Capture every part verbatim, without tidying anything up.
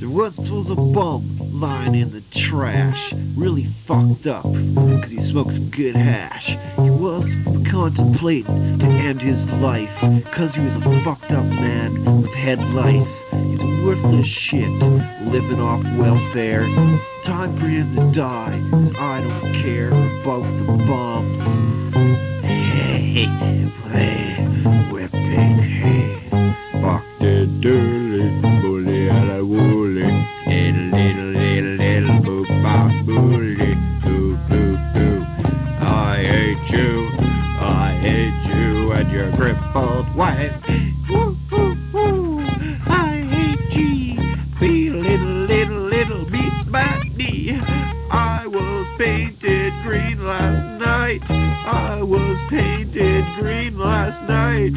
There once was a bum lying in the trash, really fucked up, cause he smoked some good hash. He was contemplating to end his life, cause he was a fucked up man with head lice. He's a worthless shit, living off welfare. It's time for him to die, cause I don't care about the bums. Hey, play whipping, hey. Fuck the dirty bully and a woolly. Little, little, little, little boop, bop, bully. Boo, boo, boo. I hate you. I hate you and your crippled wife. Woo, woo, woo. I hate ye. Be little, little, little beat my knee. I was painted green last night. I was painted green last night.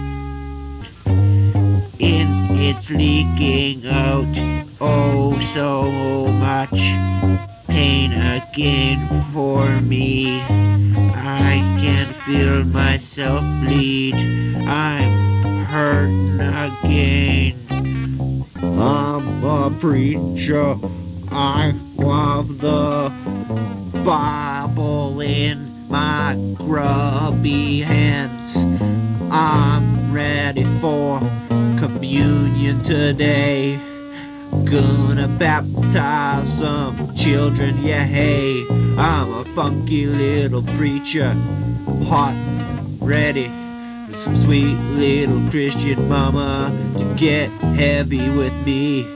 And it's leaking out, oh so much pain again for me. I can feel myself bleed, I'm hurting again. I'm a preacher, I love the Bible in my grubby hands. I'm ready for communion today. Gonna baptize some children, yeah hey. I'm a funky little preacher, hot and ready for some sweet little Christian mama to get heavy with me.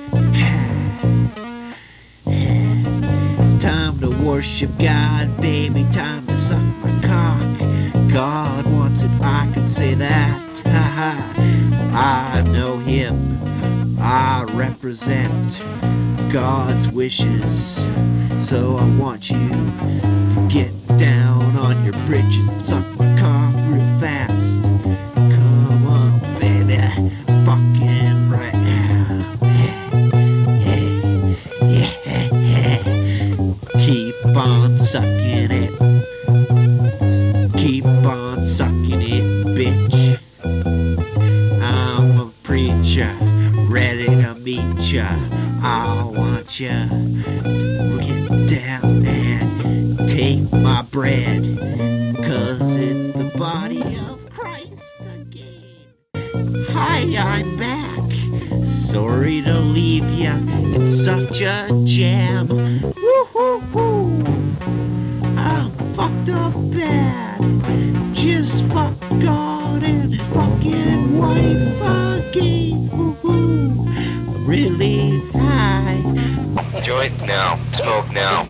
It's time to worship God, baby, time to suck my cock. God wants it, I can say that. Haha, I know him, I represent God's wishes. So I want you to get down on your britches and suck my cock real fast. Come on, baby, fucking right now. Keep on sucking it. Keep on sucking it, bitch. I'm a preacher, ready to meet ya. I want ya to get down and take my bread, cause it's the body of Christ again. Hi, I'm back. Sorry to leave ya in such a jam. Woo-hoo-hoo. I'm fucked up bad. Just fuck God and his fucking wife again. Woo-hoo. I'm really high. Joint now. Smoke now.